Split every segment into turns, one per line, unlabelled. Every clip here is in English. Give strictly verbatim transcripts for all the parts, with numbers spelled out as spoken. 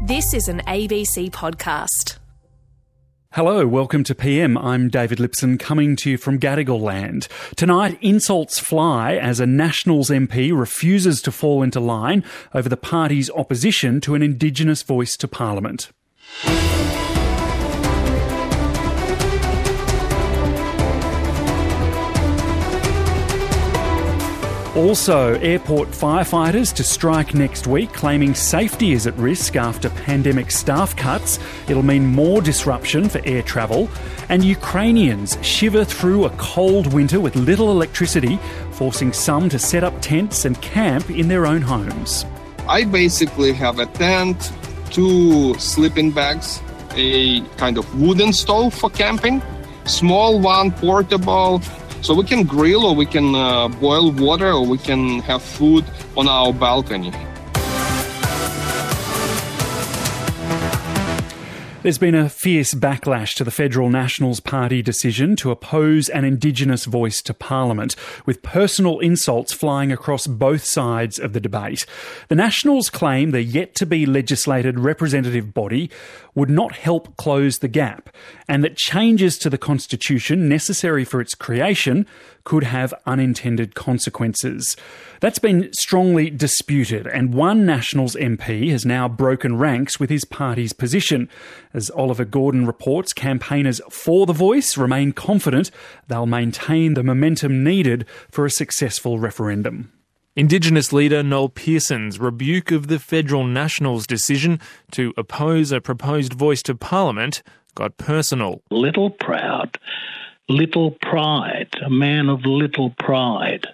This is an A B C podcast.
Hello, welcome to P M. I'm David Lipson, coming to you from Gadigal land. Tonight, insults fly as a Nationals M P refuses to fall into line over the party's opposition to an Indigenous voice to Parliament. Also, airport firefighters to strike next week, claiming safety is at risk after pandemic staff cuts. It'll mean more disruption for air travel. And Ukrainians shiver through a cold winter with little electricity, forcing some to set up tents and camp in their own homes.
I basically have a tent, two sleeping bags, a kind of wooden stove for camping, small one, portable. So we can grill or we can uh, boil water or we can have food on our balcony.
There's been a fierce backlash to the Federal Nationals Party decision to oppose an Indigenous voice to Parliament, with personal insults flying across both sides of the debate. The Nationals claim the yet-to-be legislated representative body would not help close the gap, and that changes to the Constitution necessary for its creation could have unintended consequences. That's been strongly disputed, and one Nationals M P has now broken ranks with his party's position. As Oliver Gordon reports, campaigners for the voice remain confident they'll maintain the momentum needed for a successful referendum.
Indigenous leader Noel Pearson's rebuke of the Federal Nationals' decision to oppose a proposed voice to Parliament got personal.
Little proud, little pride, a man of little pride.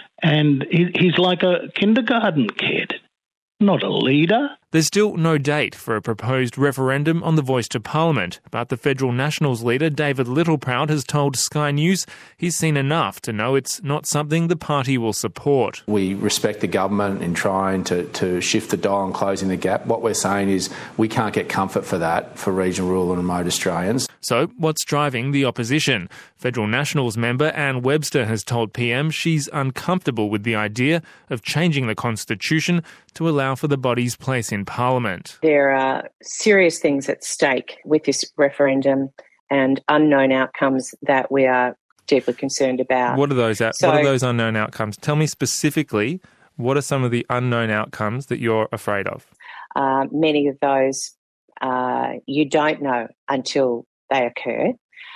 And he's like a kindergarten kid, not a leader.
There's still no date for a proposed referendum on the voice to Parliament, but the Federal Nationals leader, David Littleproud, has told Sky News he's seen enough to know it's not something the party will support.
We respect the government in trying to, to shift the dial and closing the gap. What we're saying is we can't get comfort for that for regional, rural and remote Australians.
So what's driving the opposition? Federal Nationals member Anne Webster has told P M she's uncomfortable with the idea of changing the Constitution to allow for the body's place in Parliament.
There are serious things at stake with this referendum and unknown outcomes that we are deeply concerned about.
What are those? So, what are those unknown outcomes? Tell me specifically, what are some of the unknown outcomes that you're afraid of?
Uh, many of those uh, you don't know until they occur.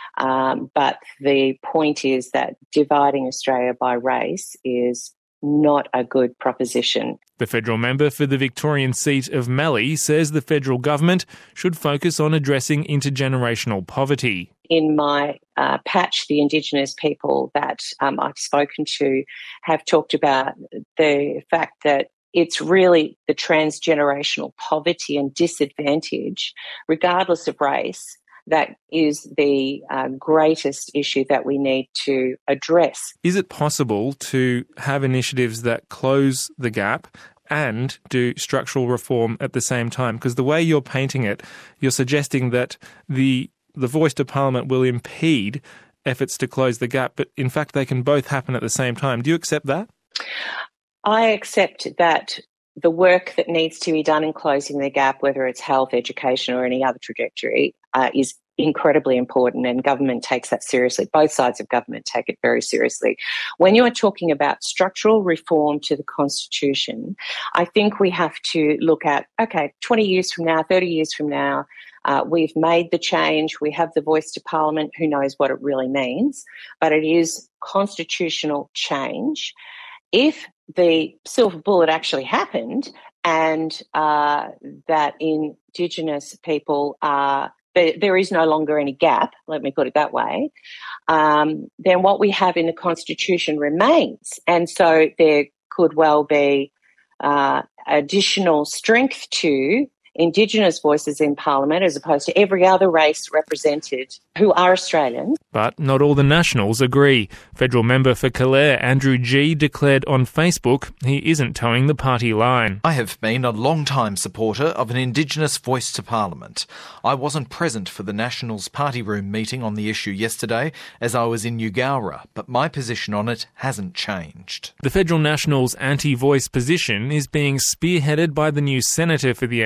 Um, but the point is that dividing Australia by race is not a good proposition.
The federal member for the Victorian seat of Mallee says the federal government should focus on addressing intergenerational poverty.
In my uh, patch, the Indigenous people that um, I've spoken to have talked about the fact that it's really the transgenerational poverty and disadvantage, regardless of race, that is the uh, greatest issue that we need to address.
Is it possible to have initiatives that close the gap and do structural reform at the same time? Because the way you're painting it, you're suggesting that the the voice to Parliament will impede efforts to close the gap, but in fact they can both happen at the same time. Do you accept that?
I accept that the work that needs to be done in closing the gap, whether it's health, education or any other trajectory, uh, is incredibly important, and government takes that seriously. Both sides of government take it very seriously. When you are talking about structural reform to the Constitution, I think we have to look at, okay, twenty years from now, thirty years from now, uh, we've made the change, we have the voice to Parliament, who knows what it really means, but it is constitutional change. If the silver bullet actually happened and uh, that Indigenous people are, there, there is no longer any gap, let me put it that way, um, then what we have in the Constitution remains. And so there could well be uh, additional strength to Indigenous voices in Parliament as opposed to every other race represented who are Australians.
But not all the Nationals agree. Federal member for Calare, Andrew Gee, declared on Facebook he isn't towing the party line.
I have been a long-time supporter of an Indigenous voice to Parliament. I wasn't present for the Nationals party room meeting on the issue yesterday as I was in Eugowra, but my position on it hasn't changed.
The Federal Nationals' anti-voice position is being spearheaded by the new Senator for the N T,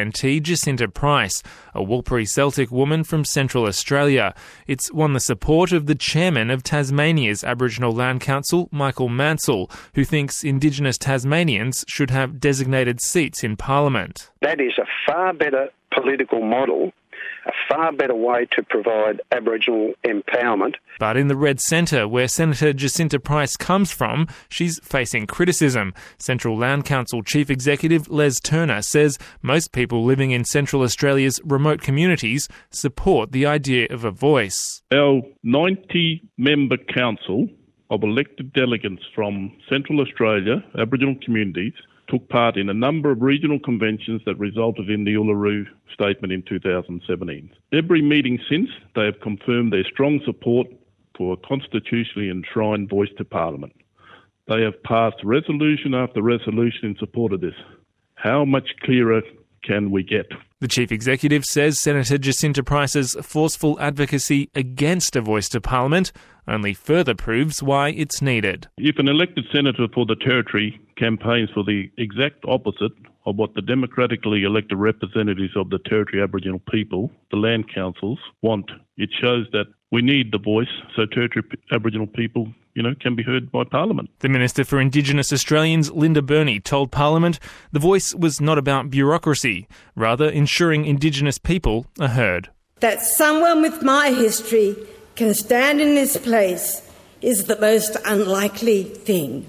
Jacinta Price, a Warlpiri Celtic woman from Central Australia. It's won the support of the chairman of Tasmania's Aboriginal Land Council, Michael Mansell, who thinks Indigenous Tasmanians should have designated seats in Parliament.
That is a far better political model, a far better way to provide Aboriginal empowerment.
But in the Red Centre, where Senator Jacinta Price comes from, she's facing criticism. Central Land Council Chief Executive Les Turner says most people living in Central Australia's remote communities support the idea of a voice.
Our ninety-member council of elected delegates from Central Australia, Aboriginal communities, took part in a number of regional conventions that resulted in the Uluru Statement in two thousand seventeen. Every meeting since, they have confirmed their strong support for a constitutionally enshrined voice to Parliament. They have passed resolution after resolution in support of this. How much clearer can we get?
The Chief Executive says Senator Jacinta Price's forceful advocacy against a voice to Parliament only further proves why it's needed.
If an elected senator for the Territory campaigns for the exact opposite of what the democratically elected representatives of the Territory Aboriginal people, the land councils, want, it shows that we need the voice so Territory Aboriginal people, you know, can be heard by Parliament.
The Minister for Indigenous Australians, Linda Burney, told Parliament the voice was not about bureaucracy, rather ensuring Indigenous people are heard.
That someone with my history can stand in this place is the most unlikely thing.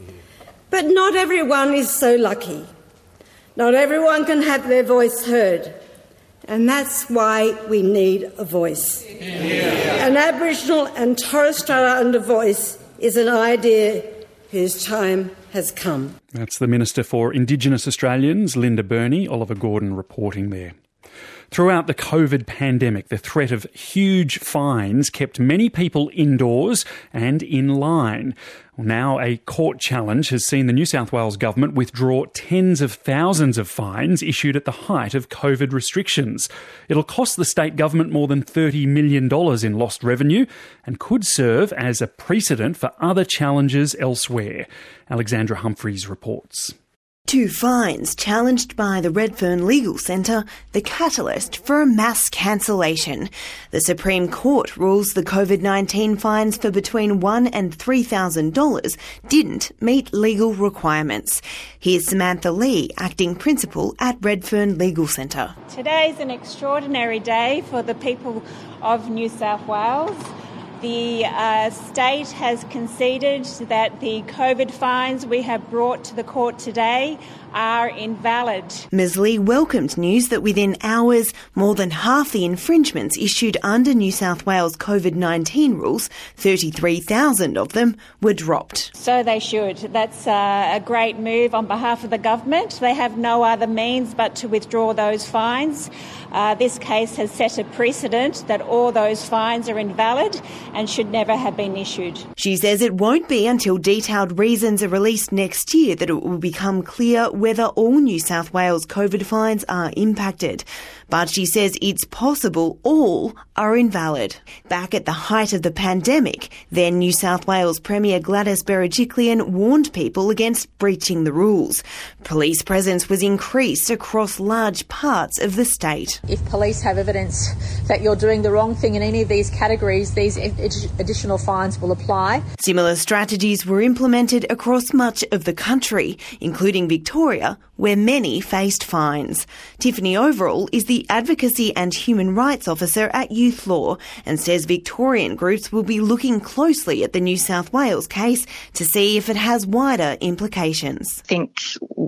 But not everyone is so lucky. Not everyone can have their voice heard. And that's why we need a voice. Yeah. An Aboriginal and Torres Strait Islander voice is an idea whose time has come.
That's the Minister for Indigenous Australians, Linda Burney. Oliver Gordon reporting there. Throughout the COVID pandemic, the threat of huge fines kept many people indoors and in line. Now a court challenge has seen the New South Wales government withdraw tens of thousands of fines issued at the height of COVID restrictions. It'll cost the state government more than thirty million dollars in lost revenue and could serve as a precedent for other challenges elsewhere. Alexandra Humphreys reports.
Two fines challenged by the Redfern Legal Centre, the catalyst for a mass cancellation. The Supreme Court rules the COVID nineteen fines for between one thousand dollars and three thousand dollars didn't meet legal requirements. Here's Samantha Lee, Acting Principal at Redfern Legal Centre.
Today's an extraordinary day for the people of New South Wales. The uh, state has conceded that the COVID fines we have brought to the court today are invalid.
Miz Lee welcomed news that within hours, more than half the infringements issued under New South Wales COVID nineteen rules, thirty-three thousand of them, were dropped.
So they should. That's uh, a great move on behalf of the government. They have no other means but to withdraw those fines. Uh, this case has set a precedent that all those fines are invalid and should never have been issued.
She says it won't be until detailed reasons are released next year that it will become clear whether all New South Wales COVID fines are impacted. But she says it's possible all are invalid. Back at the height of the pandemic, then New South Wales Premier Gladys Berejiklian warned people against breaching the rules. Police presence was increased across large parts of the state.
If police have evidence that you're doing the wrong thing in any of these categories, these additional fines will apply.
Similar strategies were implemented across much of the country, including Victoria, where many faced fines. Tiffany Overall is the Advocacy and Human Rights Officer at Youth Law and says Victorian groups will be looking closely at the New South Wales case to see if it has wider implications.
I think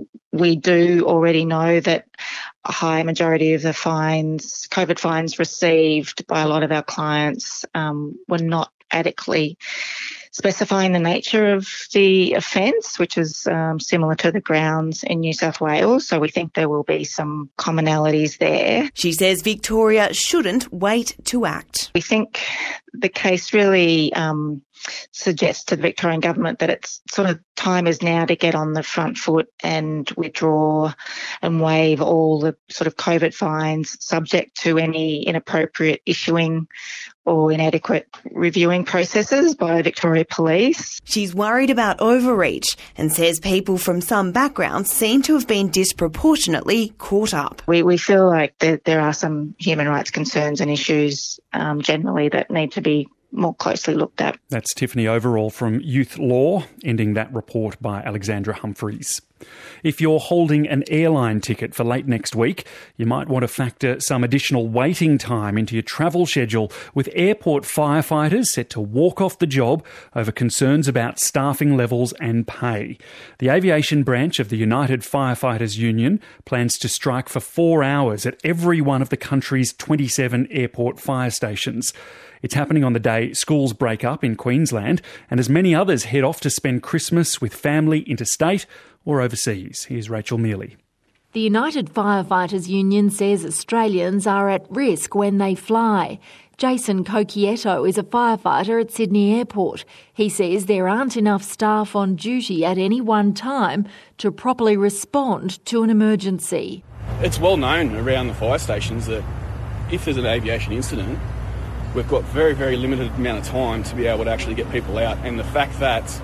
we do already know that a high majority of the fines, COVID fines received by a lot of our clients um, were not adequately specifying the nature of the offence, which is um, similar to the grounds in New South Wales. So we think there will be some commonalities there.
She says Victoria shouldn't wait to act.
We think the case really um, suggest to the Victorian government that it's sort of time is now to get on the front foot and withdraw and waive all the sort of COVID fines subject to any inappropriate issuing or inadequate reviewing processes by Victoria Police.
She's worried about overreach and says people from some backgrounds seem to have been disproportionately caught up.
We we feel like there, there are some human rights concerns and issues um, generally that need to be more closely looked at.
That's Tiffany Overall from Youth Law, ending that report by Alexandra Humphreys. If you're holding an airline ticket for late next week, you might want to factor some additional waiting time into your travel schedule, with airport firefighters set to walk off the job over concerns about staffing levels and pay. The aviation branch of the United Firefighters Union plans to strike for four hours at every one of the country's twenty-seven airport fire stations. It's happening on the day schools break up in Queensland, and as many others head off to spend Christmas with family interstate or overseas. Here's Rachel Mealy.
The United Firefighters Union says Australians are at risk when they fly. Jason Coquietto is a firefighter at Sydney Airport. He says there aren't enough staff on duty at any one time to properly respond to an emergency.
It's well known around the fire stations that if there's an aviation incident, we've got very, very limited amount of time to be able to actually get people out. And the fact that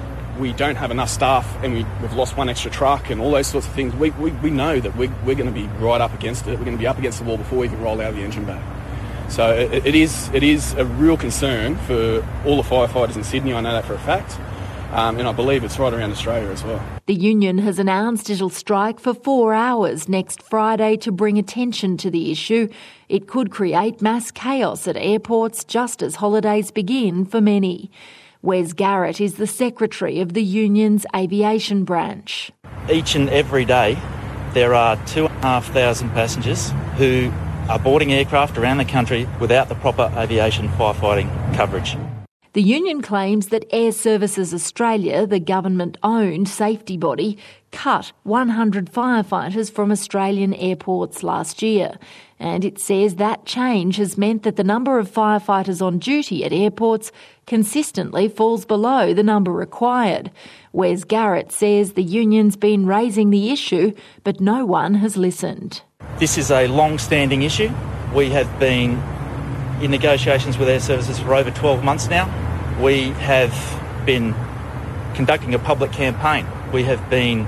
we don't have enough staff and we, we've lost one extra truck and all those sorts of things, we, we, we know that we, we're going to be right up against it. We're going to be up against the wall before we even roll out of the engine bay. So it, it is it is a real concern for all the firefighters in Sydney. I know that for a fact. Um, and I believe it's right around Australia as well.
The union has announced it'll strike for four hours next Friday to bring attention to the issue. It could create mass chaos at airports just as holidays begin for many. Wes Garrett is the secretary of the union's aviation branch.
Each and every day there are two and a half thousand passengers who are boarding aircraft around the country without the proper aviation firefighting coverage.
The union claims that Air Services Australia, the government-owned safety body, cut one hundred firefighters from Australian airports last year. And it says that change has meant that the number of firefighters on duty at airports consistently falls below the number required. Wes Garrett says the union's been raising the issue, but no one has listened.
This is a long-standing issue. We have been in negotiations with Air Services for over twelve months now. We have been conducting a public campaign. We have been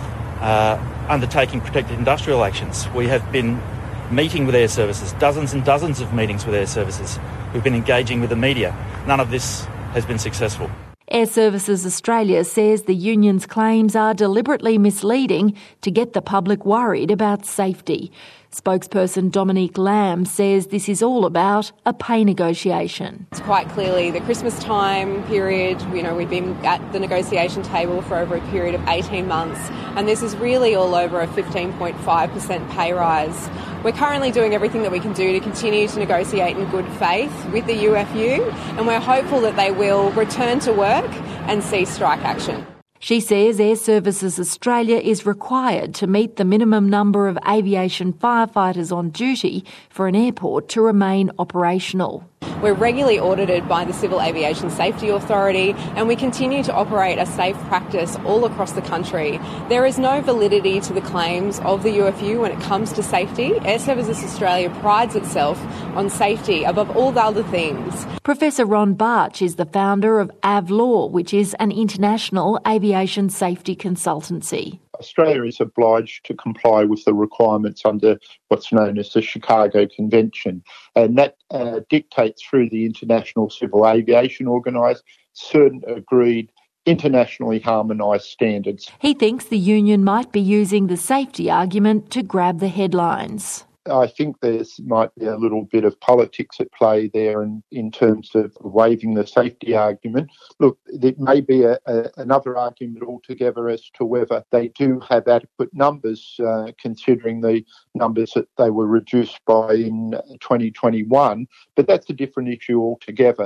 uh, undertaking protected industrial actions. We have been meeting with Air Services, dozens and dozens of meetings with Air Services. We've been engaging with the media. None of this has been successful.
Air Services Australia says the union's claims are deliberately misleading to get the public worried about safety. Spokesperson Dominique Lamb says this is all about a pay negotiation.
It's quite clearly the Christmas time period. You know, we've been at the negotiation table for over a period of eighteen months, and this is really all over a fifteen point five percent pay rise. We're currently doing everything that we can do to continue to negotiate in good faith with the U F U, and we're hopeful that they will return to work and cease strike action.
She says Air Services Australia is required to meet the minimum number of aviation firefighters on duty for an airport to remain operational.
We're regularly audited by the Civil Aviation Safety Authority, and we continue to operate a safe practice all across the country. There is no validity to the claims of the U F U when it comes to safety. Air Services Australia prides itself on safety above all the other things.
Professor Ron Barch is the founder of AvLaw, which is an international aviation safety consultancy.
Australia is obliged to comply with the requirements under what's known as the Chicago Convention, and that uh, dictates through the International Civil Aviation Organisation certain agreed internationally harmonised standards.
He thinks the union might be using the safety argument to grab the headlines.
I think there might be a little bit of politics at play there in, in terms of waiving the safety argument. Look, there may be a, a, another argument altogether as to whether they do have adequate numbers, uh, considering the numbers that they were reduced by in twenty twenty-one, but that's a different issue altogether.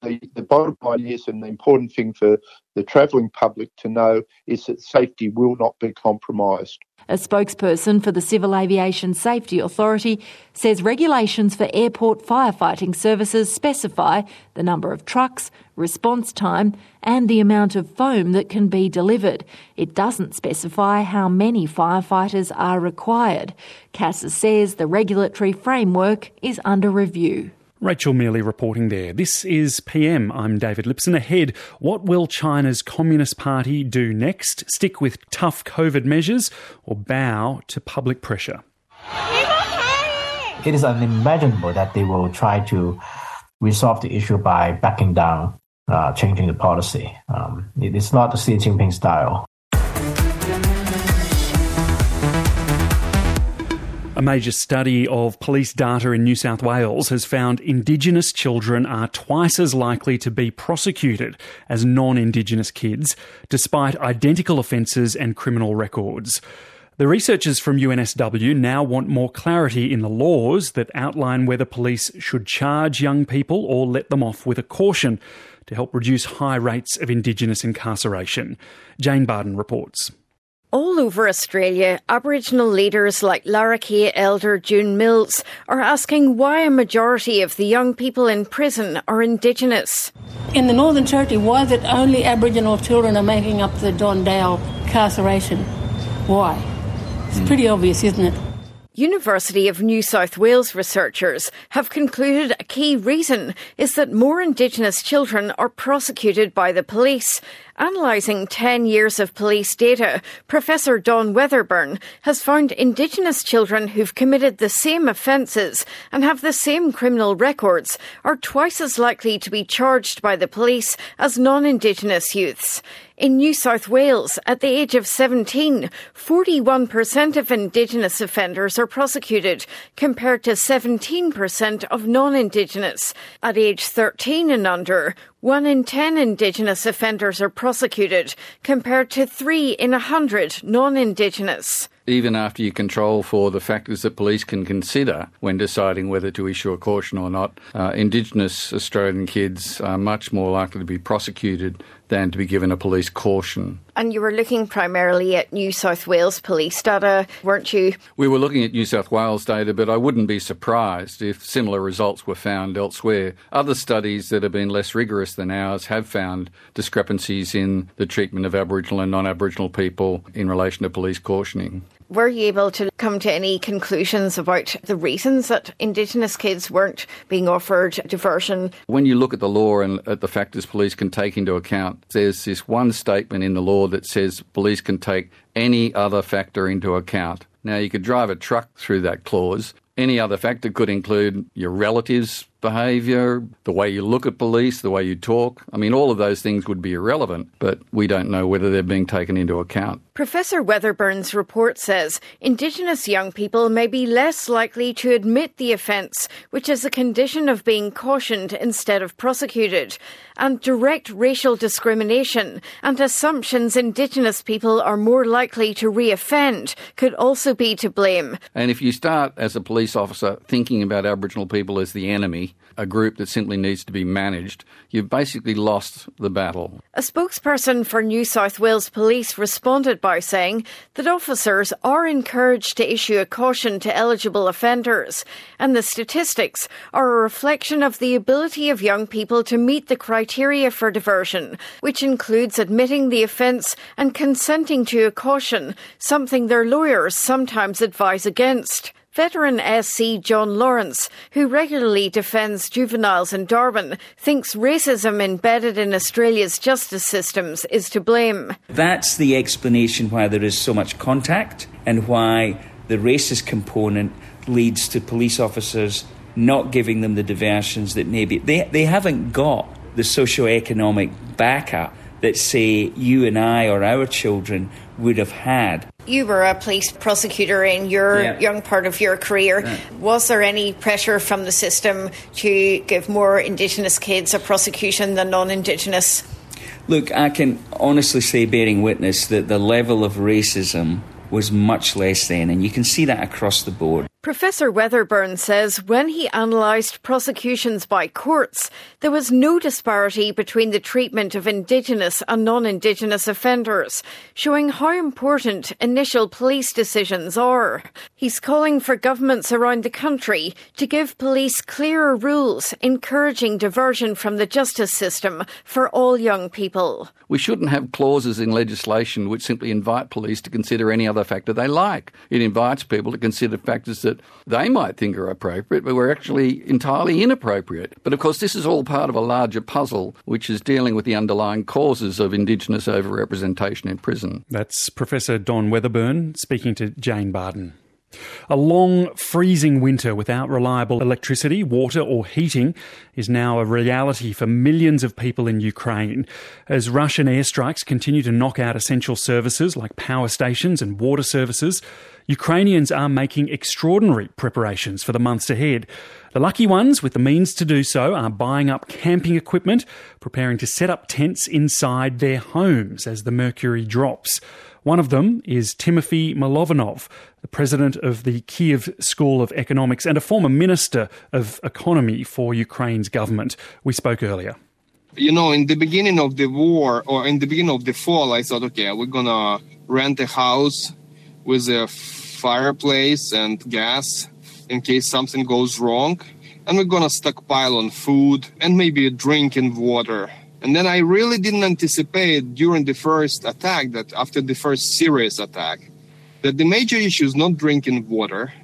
the, the bottom line is, and the important thing for the travelling public to know, is that safety will not be compromised.
A spokesperson for the Civil Aviation Safety Authority says regulations for airport firefighting services specify the number of trucks, response time and the amount of foam that can be delivered. It doesn't specify how many firefighters are required. CASA says the regulatory framework is under review.
Rachel Mealy reporting there. This is P M. I'm David Lipson. Ahead, what will China's Communist Party do next? Stick with tough COVID measures or bow to public pressure?
It is unimaginable that they will try to resolve the issue by backing down, uh, changing the policy. Um, it is not the Xi Jinping style.
A major study of police data in New South Wales has found Indigenous children are twice as likely to be prosecuted as non-Indigenous kids, despite identical offences and criminal records. The researchers from U N S W now want more clarity in the laws that outline whether police should charge young people or let them off with a caution to help reduce high rates of Indigenous incarceration. Jane Barden reports.
All over Australia, Aboriginal leaders like Larrakia elder June Mills are asking why a majority of the young people in prison are Indigenous.
In the Northern Territory, why is it only Aboriginal children are making up the Don Dale incarceration? Why? It's mm. pretty obvious, isn't it?
University of New South Wales researchers have concluded a key reason is that more Indigenous children are prosecuted by the police. Analysing ten years of police data, Professor Don Weatherburn has found Indigenous children who've committed the same offences and have the same criminal records are twice as likely to be charged by the police as non-Indigenous youths. In New South Wales, at the age of seventeen, forty-one percent of Indigenous offenders are prosecuted, compared to seventeen percent of non-Indigenous. At age thirteen and under, one in ten Indigenous offenders are prosecuted, compared to three in a hundred non-Indigenous.
Even after you control for the factors that police can consider when deciding whether to issue a caution or not, uh, Indigenous Australian kids are much more likely to be prosecuted than to be given a police caution.
And you were looking primarily at New South Wales police data, weren't you?
We were looking at New South Wales data, but I wouldn't be surprised if similar results were found elsewhere. Other studies that have been less rigorous than ours have found discrepancies in the treatment of Aboriginal and non-Aboriginal people in relation to police cautioning.
Were you able to come to any conclusions about the reasons that Indigenous kids weren't being offered diversion?
When you look at the law and at the factors police can take into account, there's this one statement in the law that says police can take any other factor into account. Now, you could drive a truck through that clause. Any other factor could include your relatives' behaviour, the way you look at police, the way you talk. I mean, all of those things would be irrelevant, but we don't know whether they're being taken into account.
Professor Weatherburn's report says Indigenous young people may be less likely to admit the offence, which is a condition of being cautioned instead of prosecuted. And direct racial discrimination and assumptions Indigenous people are more likely to re-offend could also be to blame.
And if you start as a police officer thinking about Aboriginal people as the enemy, a group that simply needs to be managed, you've basically lost the battle.
A spokesperson for New South Wales Police responded by saying that officers are encouraged to issue a caution to eligible offenders, and the statistics are a reflection of the ability of young people to meet the criteria for diversion, which includes admitting the offence and consenting to a caution, something their lawyers sometimes advise against. Veteran S C John Lawrence, who regularly defends juveniles in Darwin, thinks racism embedded in Australia's justice systems is to blame.
That's the explanation why there is so much contact and why the racist component leads to police officers not giving them the diversions that maybe... They, they haven't got the socio-economic backup that, say, you and I or our children would have had.
You were a police prosecutor in your yeah. young part of your career. Yeah. Was there any pressure from the system to give more Indigenous kids a prosecution than non-Indigenous?
Look, I can honestly say, bearing witness, that the level of racism was much less then, and you can see that across the board.
Professor Weatherburn says when he analysed prosecutions by courts, there was no disparity between the treatment of Indigenous and non-Indigenous offenders, showing how important initial police decisions are. He's calling for governments around the country to give police clearer rules, encouraging diversion from the justice system for all young people.
We shouldn't have clauses in legislation which simply invite police to consider any other factor they like. It invites people to consider factors that they might think are appropriate, but were actually entirely inappropriate. But of course, this is all part of a larger puzzle, which is dealing with the underlying causes of Indigenous overrepresentation in prison.
That's Professor Don Weatherburn speaking to Jane Barden. A long, freezing winter without reliable electricity, water or heating is now a reality for millions of people in Ukraine. As Russian airstrikes continue to knock out essential services like power stations and water services, Ukrainians are making extraordinary preparations for the months ahead. The lucky ones with the means to do so are buying up camping equipment, preparing to set up tents inside their homes as the mercury drops. One of them is Timothy Milovanov, the president of the Kyiv School of Economics and a former minister of economy for Ukraine's government. We spoke earlier.
You know, in the beginning of the war, or in the beginning of the fall, I thought, okay, we're going to rent a house with a fireplace and gas in case something goes wrong. And we're going to stockpile on food and maybe drinking water. And then I really didn't anticipate during the first attack, that after the first serious attack, that the major issue is not drinking water,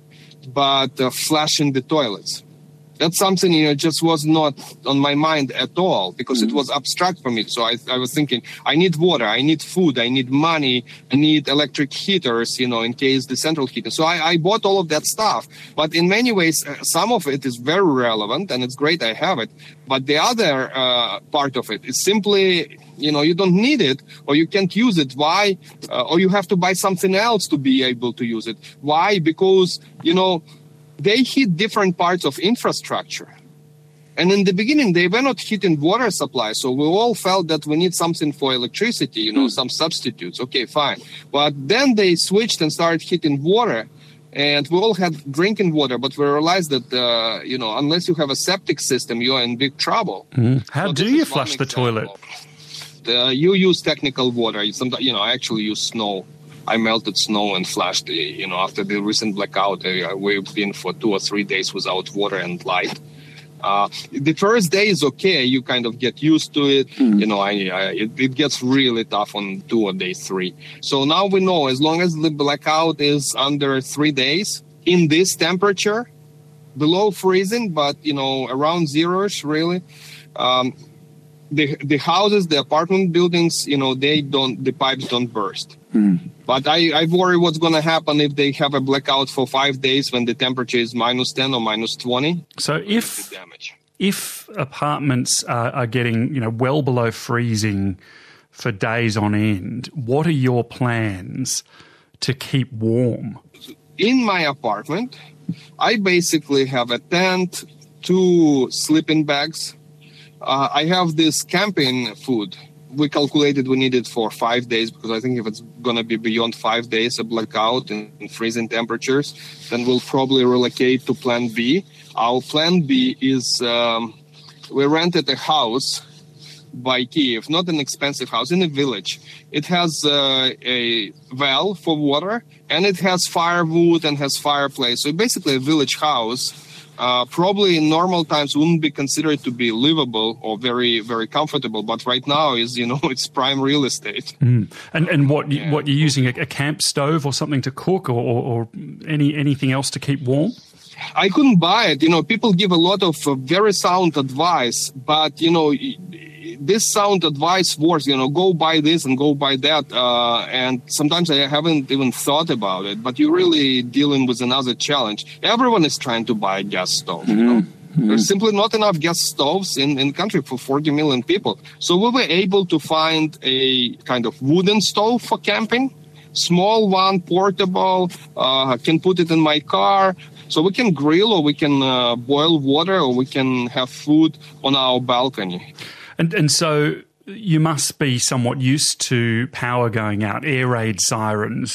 but uh, flushing the toilets. That's something, you know, just was not on my mind at all because mm-hmm. it was abstract for me. So I, I was thinking, I need water, I need food, I need money, I need electric heaters, you know, in case the central heating. So I, I bought all of that stuff. But in many ways, some of it is very relevant and it's great I have it. But the other uh, part of it is simply, you know, you don't need it or you can't use it. Why? Uh, or you have to buy something else to be able to use it. Why? Because, you know, they hit different parts of infrastructure. And in the beginning, they were not hitting water supply. So we all felt that we need something for electricity, you know, some substitutes. Okay, fine. But then they switched and started hitting water. And we all had drinking water. But we realized that, uh, you know, unless you have a septic system, you're in big trouble.
Mm. How so do you flush the toilet?
Uh, you use technical water. Sometimes, you know, I actually use snow. I melted snow and flashed, you know, after the recent blackout, uh, we've been for two or three days without water and light. Uh, the first day is okay. You kind of get used to it. Mm. You know, I, I, it, it gets really tough on two or day three. So now we know as long as the blackout is under three days in this temperature, below freezing, but, you know, around zero-ish really, um, the the houses, the apartment buildings, you know, they don't, the pipes don't burst. Mm. But I, I worry what's going to happen if they have a blackout for five days when the temperature is minus ten or minus twenty.
So if if apartments are, are getting, you know, well below freezing for days on end, what are your plans to keep warm?
In my apartment, I basically have a tent, two sleeping bags. Uh, I have this camping food. We calculated we need it for five days because I think if it's going to be beyond five days of blackout and, and freezing temperatures, then we'll probably relocate to Plan B. Our Plan B is um, we rented a house by Kyiv, not an expensive house, in a village. It has uh, a well for water and it has firewood and has fireplace. So basically a village house. Uh, probably in normal times wouldn't be considered to be livable or very, very comfortable. But right now is, you know, it's prime real estate.
Mm. And and what yeah. what you're using, a, a camp stove or something to cook or, or, or any anything else to keep warm?
I couldn't buy it. You know, people give a lot of uh, very sound advice, but, you know, this sound advice works, you know, go buy this and go buy that. Uh, and sometimes I haven't even thought about it, but you're really dealing with another challenge. Everyone is trying to buy a gas stove. Mm-hmm. You know? Mm-hmm. There's simply not enough gas stoves in, in the country for forty million people. So we were able to find a kind of wooden stove for camping, small one, portable, uh, can put it in my car. So we can grill or we can uh, boil water or we can have food on our balcony.
And and so you must be somewhat used to power going out, air raid sirens.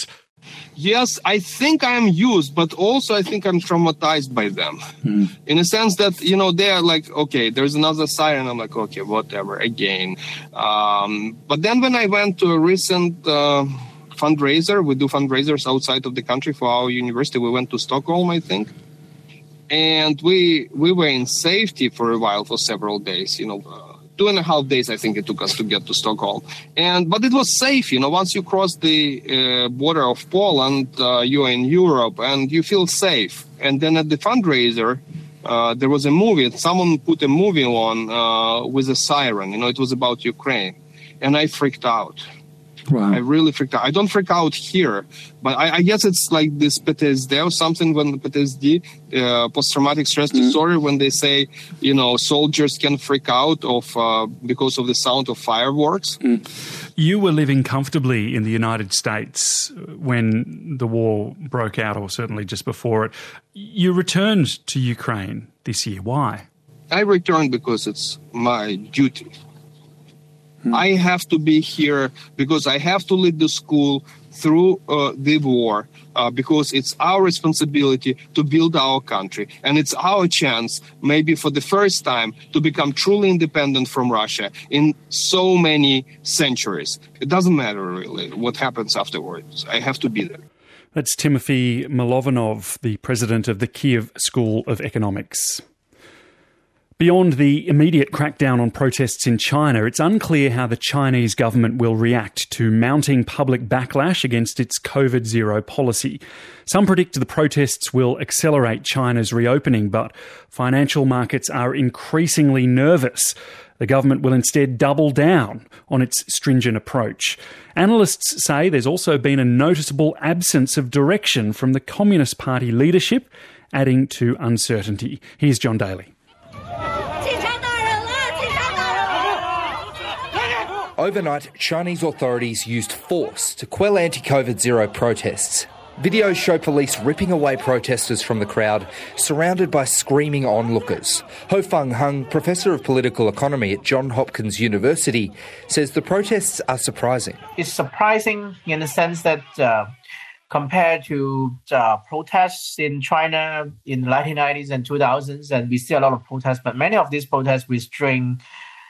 Yes, I think I'm used, but also I think I'm traumatized by them. Mm. In a sense that, you know, they're like, okay, there's another siren. I'm like, okay, whatever, again. Um, but then when I went to a recent uh, fundraiser, we do fundraisers outside of the country for our university. We went to Stockholm, I think. And we we were in safety for a while, for several days, you know, uh, two and a half days, I think it took us to get to Stockholm. And but it was safe, you know, once you cross the uh, border of Poland, uh, you're in Europe and you feel safe. And then at the fundraiser, uh, there was a movie, someone put a movie on uh, with a siren, you know, it was about Ukraine. And I freaked out. Wow. I really freaked out. I don't freak out here, but I, I guess it's like this P T S D or something when P T S D, uh, post-traumatic stress mm-hmm. disorder, when they say, you know, soldiers can freak out of uh, because of the sound of fireworks.
Mm. You were living comfortably in the United States when the war broke out, or certainly just before it. You returned to Ukraine this year. Why?
I returned because it's my duty. I have to be here because I have to lead the school through uh, the war uh, because it's our responsibility to build our country. And it's our chance, maybe for the first time, to become truly independent from Russia in so many centuries. It doesn't matter really what happens afterwards. I have to be there.
That's Timothy Milovanov, the president of the Kiev School of Economics. Beyond the immediate crackdown on protests in China, it's unclear how the Chinese government will react to mounting public backlash against its COVID zero policy. Some predict the protests will accelerate China's reopening, but financial markets are increasingly nervous. The government will instead double down on its stringent approach. Analysts say there's also been a noticeable absence of direction from the Communist Party leadership, adding to uncertainty. Here's John Daly.
Overnight, Chinese authorities used force to quell anti-COVID zero protests. Videos show police ripping away protesters from the crowd, surrounded by screaming onlookers. Ho-Fung Hung, professor of political economy at Johns Hopkins University, says the protests are surprising.
It's surprising in the sense that uh, compared to uh, protests in China in the nineteen nineties and two thousands, and we see a lot of protests, but many of these protests restrain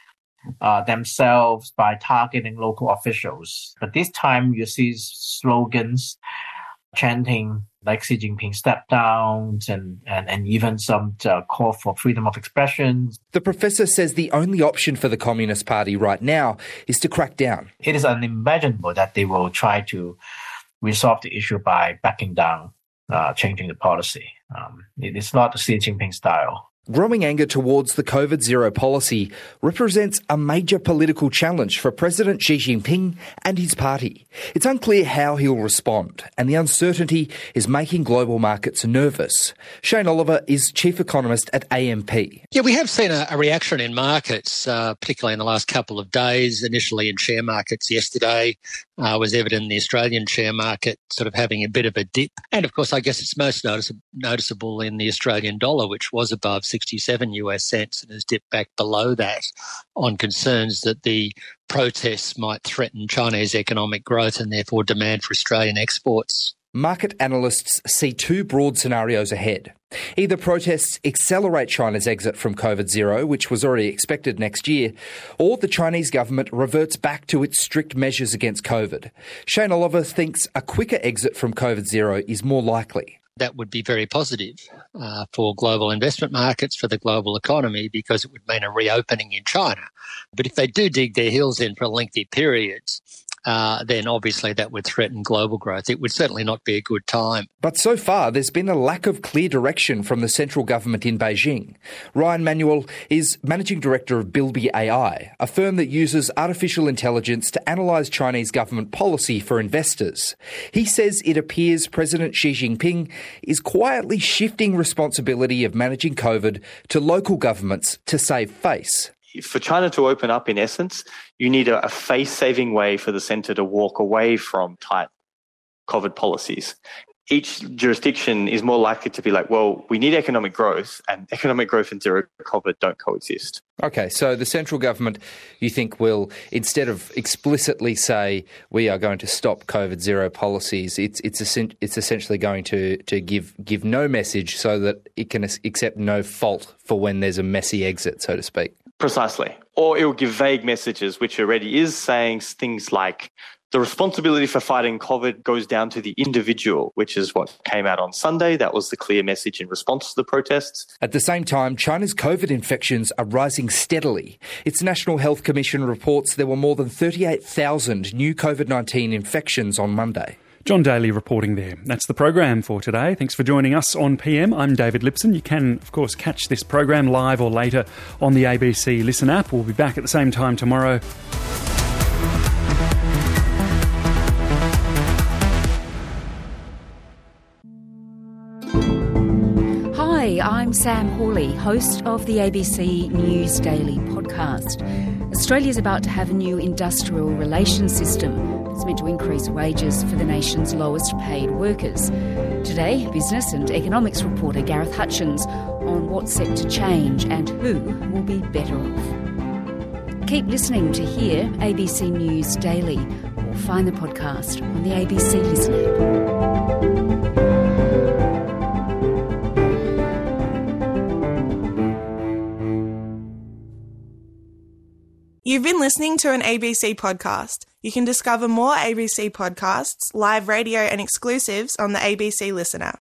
Uh, themselves by targeting local officials. But this time you see slogans chanting like Xi Jinping step down and, and, and even some uh, call for freedom of expression.
The professor says the only option for the Communist Party right now is to crack down.
It is unimaginable that they will try to resolve the issue by backing down, uh, changing the policy. Um, it is not the Xi Jinping style.
Growing anger towards the COVID zero policy represents a major political challenge for President Xi Jinping and his party. It's unclear how he'll respond, and the uncertainty is making global markets nervous. Shane Oliver is chief economist at A M P.
Yeah, we have seen a, a reaction in markets, uh, particularly in the last couple of days. Initially in share markets yesterday uh, was evident in the Australian share market sort of having a bit of a dip. And of course, I guess it's most notice- noticeable in the Australian dollar, which was above sixty-seven US cents and has dipped back below that on concerns that the protests might threaten Chinese economic growth and therefore demand for Australian exports.
Market analysts see two broad scenarios ahead. Either protests accelerate China's exit from COVID zero, which was already expected next year, or the Chinese government reverts back to its strict measures against COVID. Shane Oliver thinks a quicker exit from COVID zero is more likely.
That would be very positive uh, for global investment markets, for the global economy, because it would mean a reopening in China. But if they do dig their heels in for lengthy periods, uh, then obviously that would threaten global growth. It would certainly not be a good time.
But so far, there's been a lack of clear direction from the central government in Beijing. Ryan Manuel is managing director of Bilby A I, a firm that uses artificial intelligence to analyse Chinese government policy for investors. He says it appears President Xi Jinping is quietly shifting responsibility of managing COVID to local governments to save face.
For China to open up, in essence, you need a, a face-saving way for the centre to walk away from tight COVID policies. each jurisdiction is more likely to be like, well, we need economic growth, and economic growth and zero COVID don't coexist.
Okay, so the central government, you think, will, instead of explicitly say we are going to stop COVID zero policies, it's it's it's essentially going to, to give give no message so that it can accept no fault for when there's a messy exit, so to speak.
Precisely. Or it will give vague messages, which already is saying things like, the responsibility for fighting COVID goes down to the individual, which is what came out on Sunday. That was the clear message in response to the protests.
At the same time, China's COVID infections are rising steadily. Its National Health Commission reports there were more than thirty-eight thousand new COVID nineteen infections on Monday.
John Daly reporting there. That's the program for today. Thanks for joining us on P M. I'm David Lipson. You can, of course, catch this program live or later on the A B C Listen app. We'll be back at the same time tomorrow.
Hi, I'm Sam Hawley, host of the A B C News Daily podcast. Australia's about to have a new industrial relations system that's meant to increase wages for the nation's lowest paid workers. Today, business and economics reporter Gareth Hutchins on what's set to change and who will be better off. Keep listening to hear A B C News Daily or find the podcast on the A B C Listen app.
You've been listening to an A B C podcast. You can discover more A B C podcasts, live radio and exclusives on the A B C Listen app.